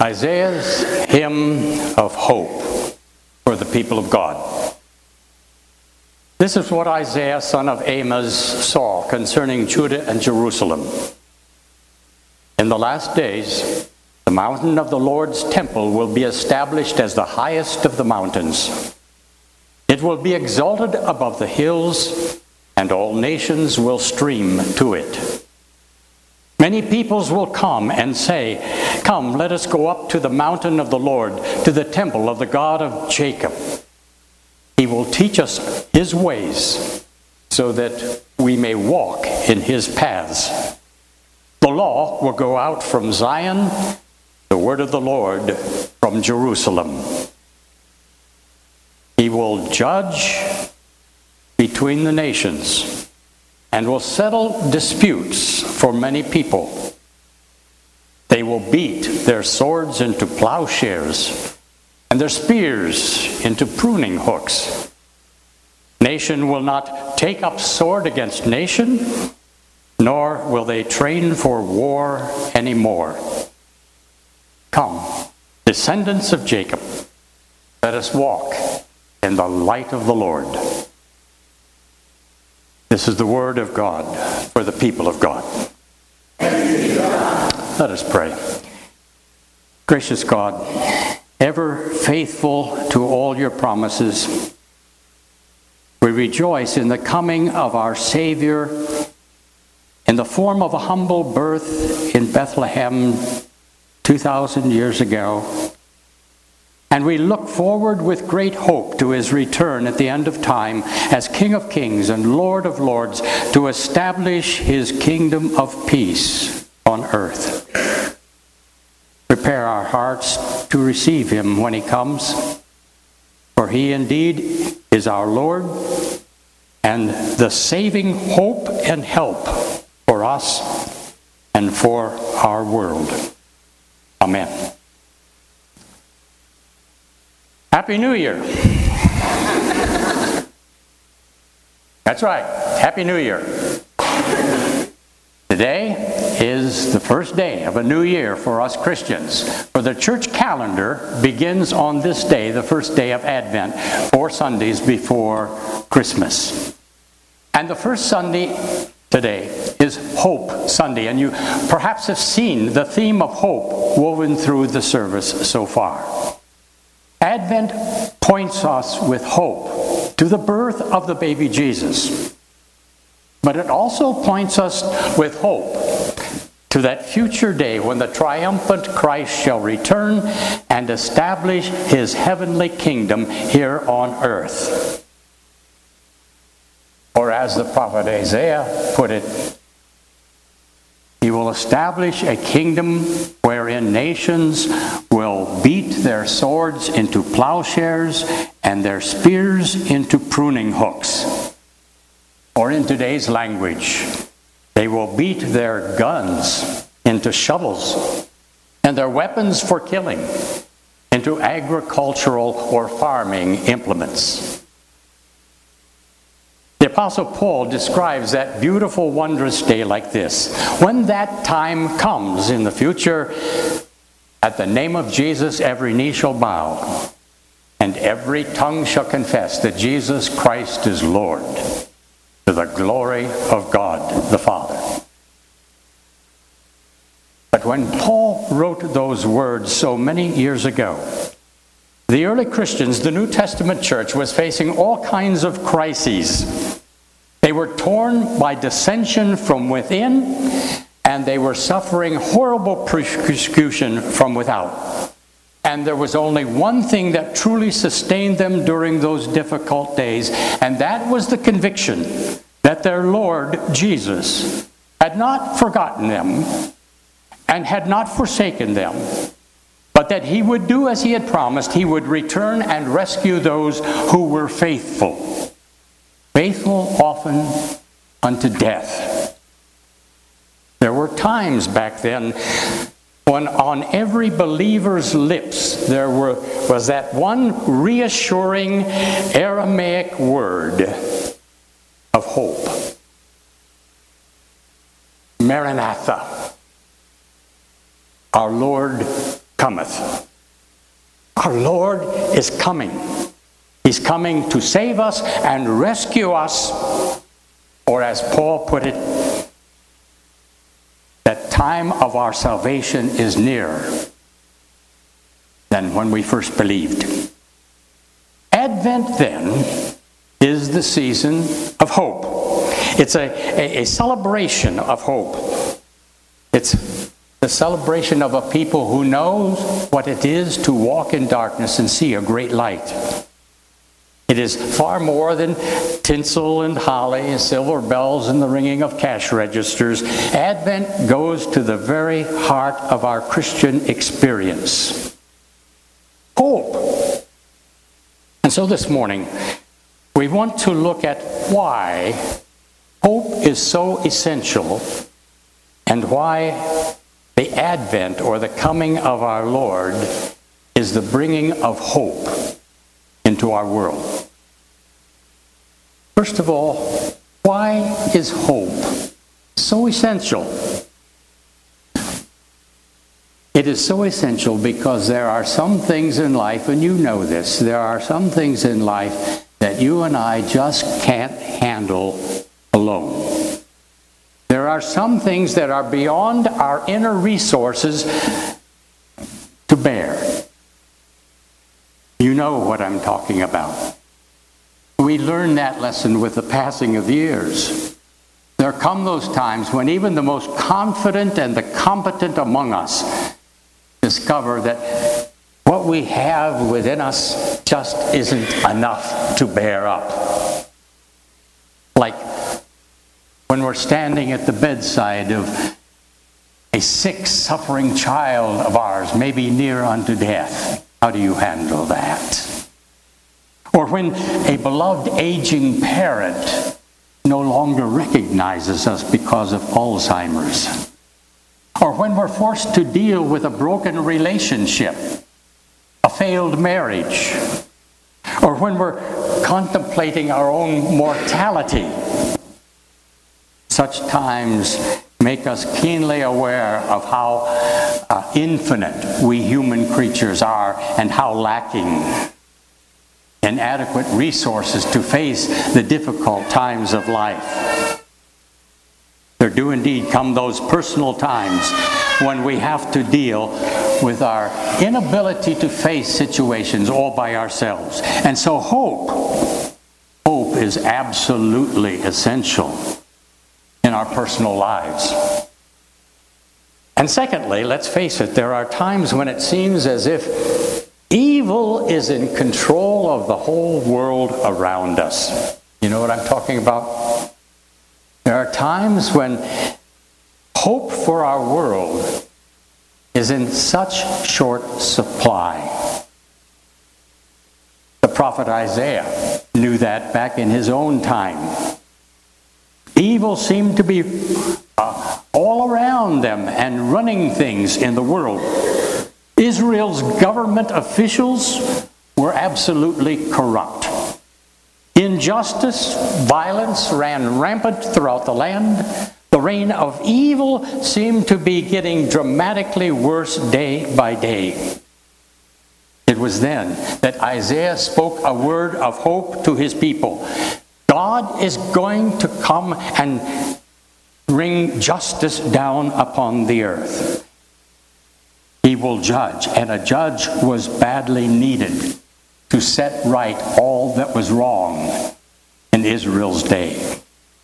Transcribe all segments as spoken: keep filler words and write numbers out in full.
Isaiah's hymn of hope for the people of God. This is what Isaiah, son of Amos, saw concerning Judah and Jerusalem. In the last days, the mountain of the Lord's temple will be established as the highest of the mountains. It will be exalted above the hills, and all nations will stream to it. Many peoples will come and say, "Come, let us go up to the mountain of the Lord, to the temple of the God of Jacob. He will teach us his ways, so that we may walk in his paths." The law will go out from Zion, the word of the Lord from Jerusalem. He will judge between the nations and will settle disputes for many people. They will beat their swords into plowshares and their spears into pruning hooks. Nation will not take up sword against nation, nor will they train for war anymore. Come, descendants of Jacob, let us walk in the light of the Lord. This is the word of God for the people of God. Let us pray. Gracious God, ever faithful to all your promises, we rejoice in the coming of our Savior in the form of a humble birth in Bethlehem two thousand years ago. And we look forward with great hope to his return at the end of time as King of Kings and Lord of Lords, to establish his kingdom of peace on earth. Prepare our hearts to receive him when he comes, for he indeed is our Lord and the saving hope and help for us and for our world. Amen. Happy New Year. That's right. Happy New Year. Today is the first day of a new year for us Christians. For the church calendar begins on this day, the first day of Advent, four Sundays before Christmas. And the first Sunday today is Hope Sunday. And you perhaps have seen the theme of hope woven through the service so far. Advent points us with hope to the birth of the baby Jesus. But it also points us with hope to that future day when the triumphant Christ shall return and establish his heavenly kingdom here on earth. Or as the prophet Isaiah put it, he will establish a kingdom wherein nations will beat their swords into plowshares and their spears into pruning hooks. Or in today's language, they will beat their guns into shovels and their weapons for killing into agricultural or farming implements. The Apostle Paul describes that beautiful, wondrous day like this. When that time comes in the future, at the name of Jesus, every knee shall bow, and every tongue shall confess that Jesus Christ is Lord, to the glory of God the Father. But when Paul wrote those words so many years ago, the early Christians, the New Testament church, was facing all kinds of crises. They were torn by dissension from within, and they were suffering horrible persecution from without. And there was only one thing that truly sustained them during those difficult days, and that was the conviction that their Lord Jesus had not forgotten them and had not forsaken them, but that he would do as he had promised. He would return and rescue those who were faithful. Faithful often unto death. There were times back then when on every believer's lips there were, was that one reassuring Aramaic word of hope. Maranatha. Our Lord, cometh. Our Lord is coming. He's coming to save us and rescue us. Or as Paul put it, that time of our salvation is nearer than when we first believed. Advent, then, is the season of hope. It's a, a, a celebration of hope. It's the celebration of a people who knows what it is to walk in darkness and see a great light. It is far more than tinsel and holly and silver bells and the ringing of cash registers. Advent goes to the very heart of our Christian experience. Hope. And so this morning, we want to look at why hope is so essential and why the advent or the coming of our Lord is the bringing of hope into our world. First of all, why is hope so essential? It is so essential because there are some things in life, and you know this, there are some things in life that you and I just can't handle alone. There are some things that are beyond our inner resources to bear. You know what I'm talking about. We learn that lesson with the passing of years. There come those times when even the most confident and the competent among us discover that what we have within us just isn't enough to bear up. Like when we're standing at the bedside of a sick, suffering child of ours, maybe near unto death. How do you handle that? Or when a beloved aging parent no longer recognizes us because of Alzheimer's. Or when we're forced to deal with a broken relationship, a failed marriage. Or when we're contemplating our own mortality. Such times make us keenly aware of how uh, infinite we human creatures are and how lacking inadequate resources to face the difficult times of life. There do indeed come those personal times when we have to deal with our inability to face situations all by ourselves. And so hope, hope is absolutely essential in our personal lives. And secondly, let's face it, there are times when it seems as if evil is in control of the whole world around us. You know what I'm talking about? There are times when hope for our world is in such short supply. The prophet Isaiah knew that back in his own time. Evil seemed to be uh, all around them and running things in the world. Israel's government officials were absolutely corrupt. Injustice, violence ran rampant throughout the land. The reign of evil seemed to be getting dramatically worse day by day. It was then that Isaiah spoke a word of hope to his people. God is going to come and bring justice down upon the earth. He will judge, and a judge was badly needed to set right all that was wrong in Israel's day.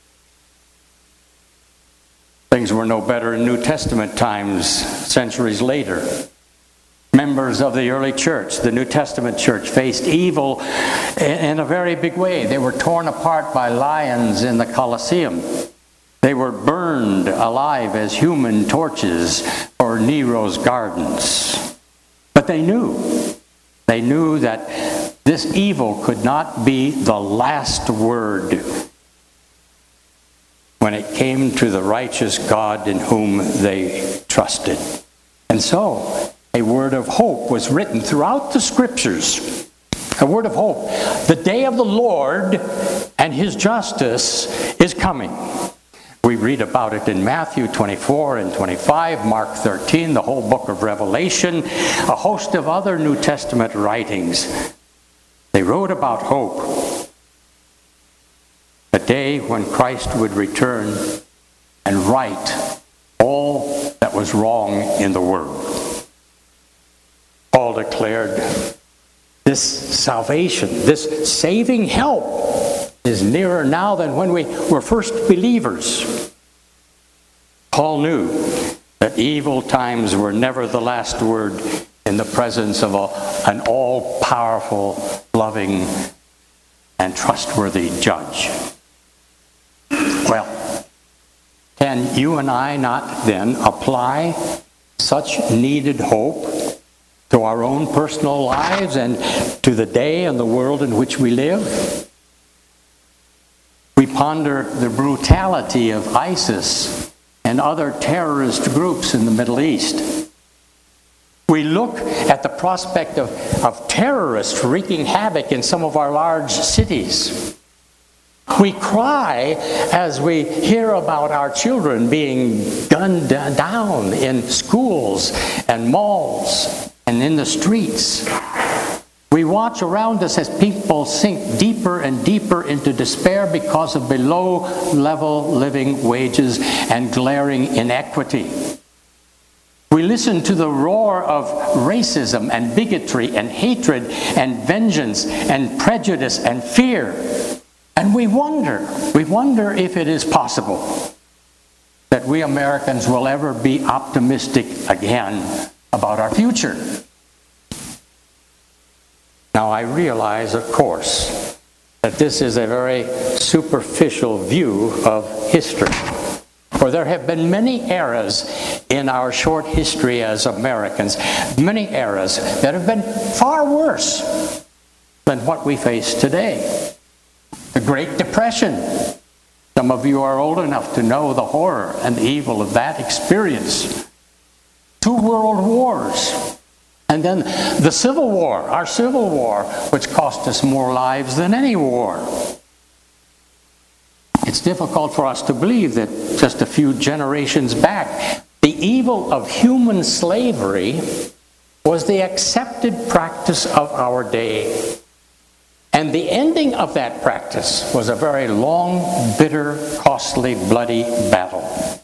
Things were no better in New Testament times, centuries later. Members of the early church, the New Testament church, faced evil in a very big way. They were torn apart by lions in the Colosseum. They were burned alive as human torches for Nero's gardens. But they knew, they knew that this evil could not be the last word when it came to the righteous God in whom they trusted. And so, a word of hope was written throughout the Scriptures. A word of hope. The day of the Lord and His justice is coming. We read about it in Matthew twenty-four and twenty-five, Mark thirteen, the whole book of Revelation, a host of other New Testament writings. They wrote about hope, a day when Christ would return and right all that was wrong in the world. Paul declared, this salvation, this saving help is nearer now than when we were first believers. Paul knew that evil times were never the last word in the presence of a, an all-powerful, loving, and trustworthy judge. Well, can you and I not then apply such needed hope to our own personal lives and to the day and the world in which we live? We ponder the brutality of ISIS and other terrorist groups in the Middle East. We look at the prospect of, of terrorists wreaking havoc in some of our large cities. We cry as we hear about our children being gunned down in schools and malls and in the streets. We watch around us as people sink deeper and deeper into despair because of below-level living wages and glaring inequity. We listen to the roar of racism and bigotry and hatred and vengeance and prejudice and fear. And we wonder, we wonder if it is possible that we Americans will ever be optimistic again about our future. Now, I realize, of course, that this is a very superficial view of history. For there have been many eras in our short history as Americans, many eras that have been far worse than what we face today. The Great Depression. Some of you are old enough to know the horror and the evil of that experience. Two world wars. And then the Civil War, our Civil War, which cost us more lives than any war. It's difficult for us to believe that just a few generations back, the evil of human slavery was the accepted practice of our day. And the ending of that practice was a very long, bitter, costly, bloody battle.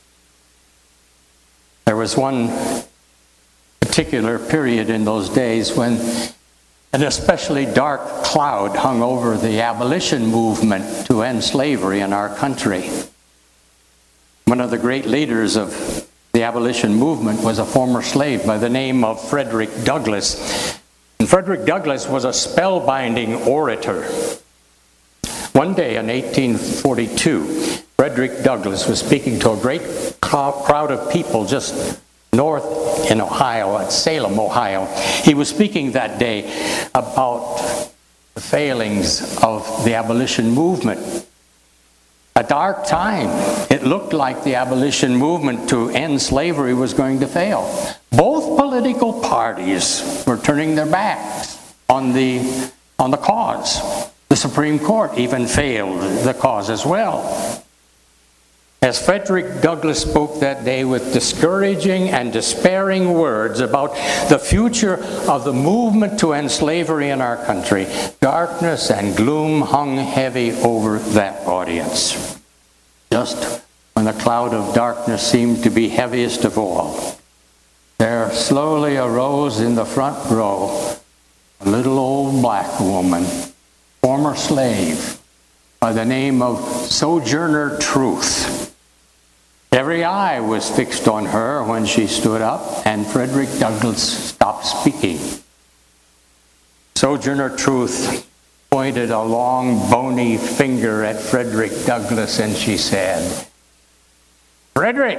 There was one particular period in those days when an especially dark cloud hung over the abolition movement to end slavery in our country. One of the great leaders of the abolition movement was a former slave by the name of Frederick Douglass. And Frederick Douglass was a spellbinding orator. One day in eighteen forty-two, Frederick Douglass was speaking to a great crowd of people just north in Ohio, at Salem, Ohio. He was speaking that day about the failings of the abolition movement. A dark time. It looked like the abolition movement to end slavery was going to fail. Both political parties were turning their backs on the, on the cause. The Supreme Court even failed the cause as well. As Frederick Douglass spoke that day with discouraging and despairing words about the future of the movement to end slavery in our country, darkness and gloom hung heavy over that audience. Just when the cloud of darkness seemed to be heaviest of all, there slowly arose in the front row a little old black woman, former slave, by the name of Sojourner Truth. Every eye was fixed on her when she stood up, and Frederick Douglass stopped speaking. Sojourner Truth pointed a long, bony finger at Frederick Douglass, and she said, "Frederick,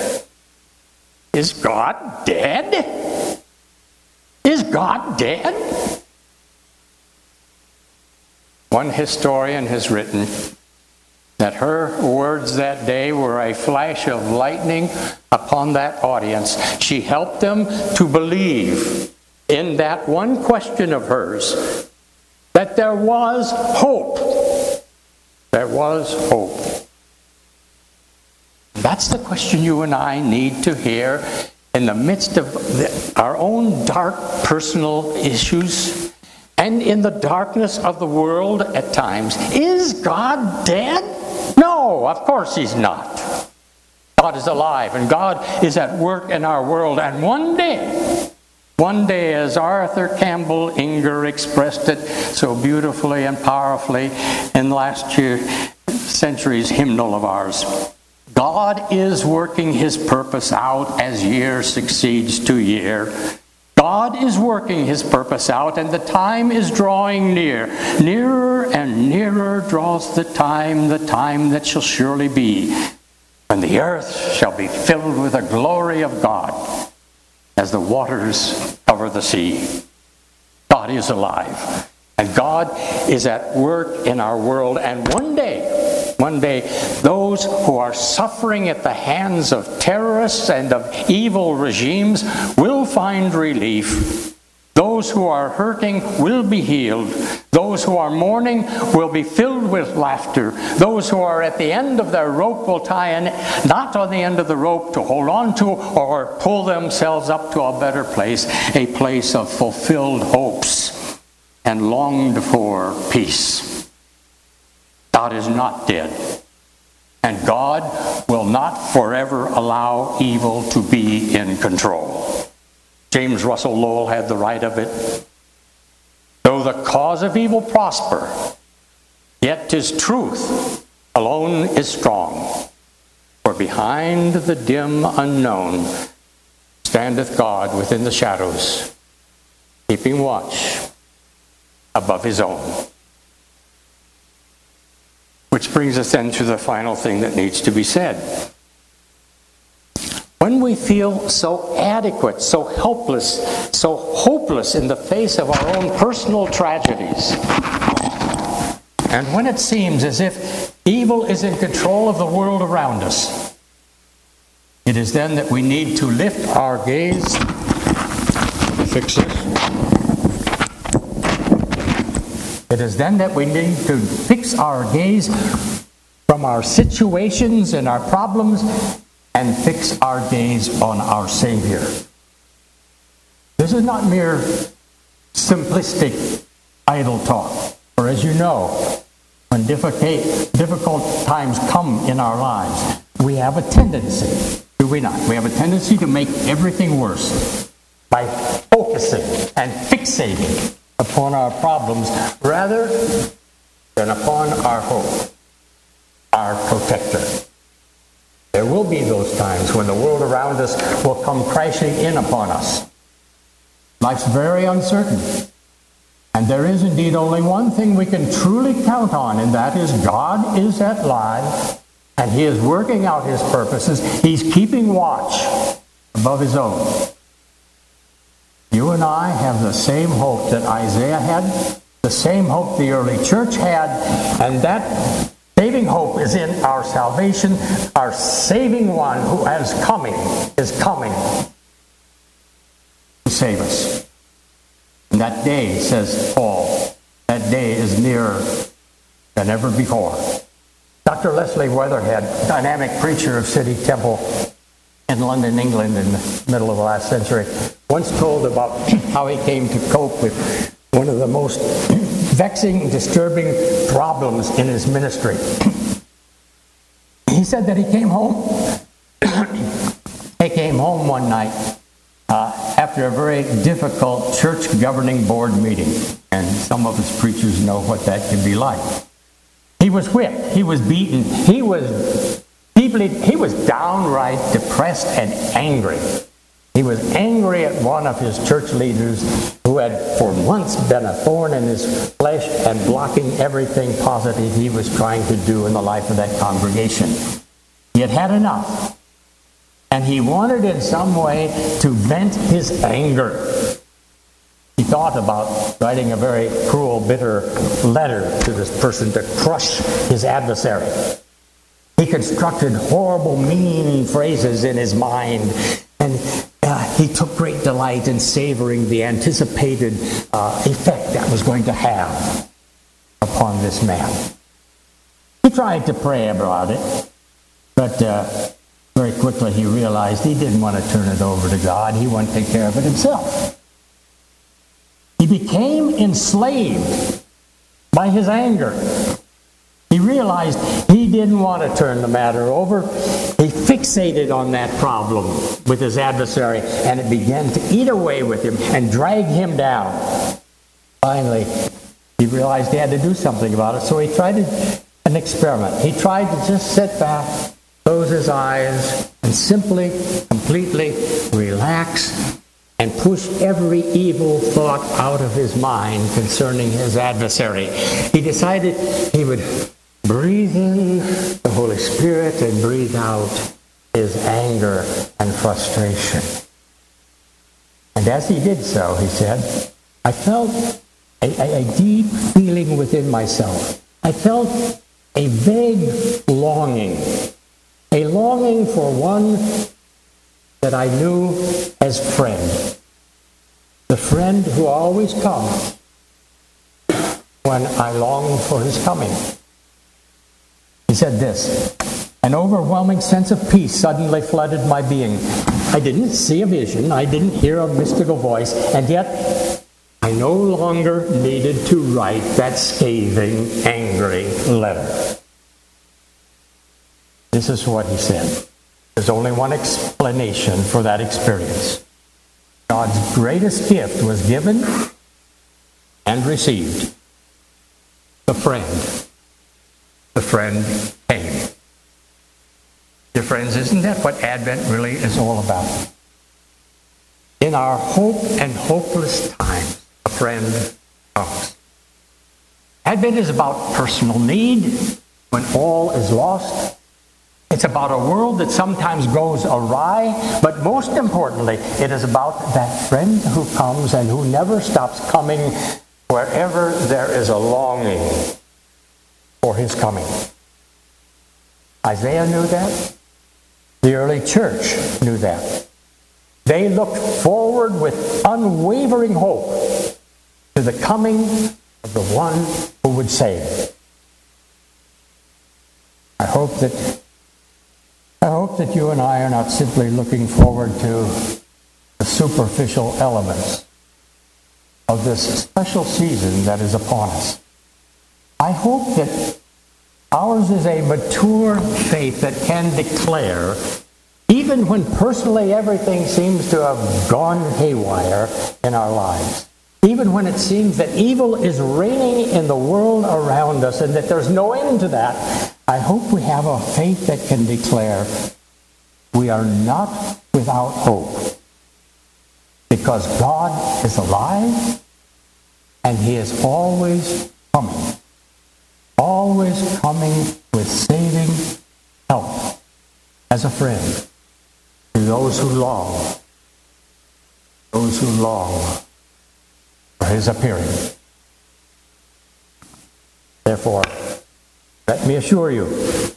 is God dead? Is God dead?" One historian has written that her words that day were a flash of lightning upon that audience. She helped them to believe in that one question of hers that there was hope. There was hope. That's the question you and I need to hear in the midst of the, our own dark personal issues and in the darkness of the world at times. Is God dead? No, of course He's not. God is alive, and God is at work in our world. And one day, one day, as Arthur Campbell Inger expressed it so beautifully and powerfully in last year, century's hymnal of ours, God is working His purpose out as year succeeds to year. God is working His purpose out, and the time is drawing near. Nearer and nearer draws the time, the time that shall surely be, when the earth shall be filled with the glory of God as the waters cover the sea. God is alive, and God is at work in our world, and one day, one day, those who are suffering at the hands of terrorists and of evil regimes will find relief. Those who are hurting will be healed. Those who are mourning will be filled with laughter. Those who are at the end of their rope will tie in, not on the end of the rope to hold on to or pull themselves up to a better place, a place of fulfilled hopes and longed for peace. God is not dead, and God will not forever allow evil to be in control. James Russell Lowell had the right of it. Though the cause of evil prosper, yet 'tis truth alone is strong. For behind the dim unknown standeth God within the shadows, keeping watch above His own. Which brings us then to the final thing that needs to be said. When we feel so adequate, so helpless, so hopeless in the face of our own personal tragedies, and when it seems as if evil is in control of the world around us, it is then that we need to lift our gaze. Fix this. It is then that we need to fix our gaze from our situations and our problems and fix our gaze on our Savior. This is not mere simplistic idle talk. For as you know, when difficult, difficult times come in our lives, we have a tendency, do we not? We have a tendency to make everything worse by focusing and fixating upon our problems rather than upon our hope, our protector. There will be those times when the world around us will come crashing in upon us. Life's very uncertain. And there is indeed only one thing we can truly count on, and that is God is at live, and He is working out His purposes. He's keeping watch above His own. You and I have the same hope that Isaiah had, the same hope the early church had, and that saving hope is in our salvation. Our saving one who is coming is coming to save us. And that day, says Paul, that day is nearer than ever before. Doctor Leslie Weatherhead, dynamic preacher of City Temple in London, England in the middle of the last century, once told about how he came to cope with one of the most vexing, disturbing problems in his ministry. He said that he came home. he came home one night uh, after a very difficult church governing board meeting, and some of us preachers know what that can be like. He was whipped. He was beaten. He was deeply. He was downright depressed and angry. He was angry at one of his church leaders who had for months been a thorn in his flesh and blocking everything positive he was trying to do in the life of that congregation. He had had enough, and he wanted in some way to vent his anger. He thought about writing a very cruel, bitter letter to this person to crush his adversary. He constructed horrible, mean phrases in his mind, and uh, he took great delight in savoring the anticipated uh, effect that was going to have upon this man. He tried to pray about it, but uh, Very quickly he realized he didn't want to turn it over to God. He wanted to take care of it himself. He became enslaved by his anger. He realized he didn't want to turn the matter over. He fixated on that problem with his adversary, and it began to eat away with him and drag him down. Finally, he realized he had to do something about it, so he tried an experiment. He tried to just sit back, close his eyes, and simply, completely relax and push every evil thought out of his mind concerning his adversary. He decided he would breathe in the Holy Spirit and breathe out his anger and frustration. And as he did so, he said, I felt a, a, a deep feeling within myself. I felt a vague longing, a longing for one that I knew as friend. The friend who always comes when I long for his coming. He said this, an overwhelming sense of peace suddenly flooded my being. I didn't see a vision, I didn't hear a mystical voice, and yet I no longer needed to write that scathing, angry letter. This is what he said. There's only one explanation for that experience. God's greatest gift was given and received. The friend. The friend came. Dear friends, isn't that what Advent really is all about? In our hope and hopeless times, a friend comes. Advent is about personal need when all is lost. It's about a world that sometimes goes awry, but most importantly, it is about that friend who comes and who never stops coming wherever there is a longing for his coming. Isaiah knew that. The early church knew that. They looked forward with unwavering hope to the coming of the one who would save. I hope that I hope that you and I are not simply looking forward to the superficial elements of this special season that is upon us. I hope that ours is a mature faith that can declare, even when personally everything seems to have gone haywire in our lives, even when it seems that evil is reigning in the world around us and that there's no end to that, I hope we have a faith that can declare we are not without hope because God is alive and he is always coming, always coming with saving help as a friend to those who long, those who long for his appearing. Therefore, let me assure you,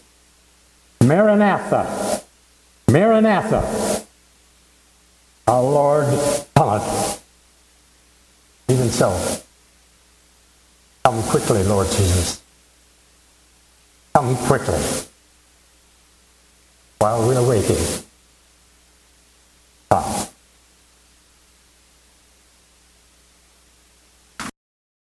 Maranatha, Maranatha, our Lord cometh. Even so, come quickly, Lord Jesus. Come quickly while we're waiting.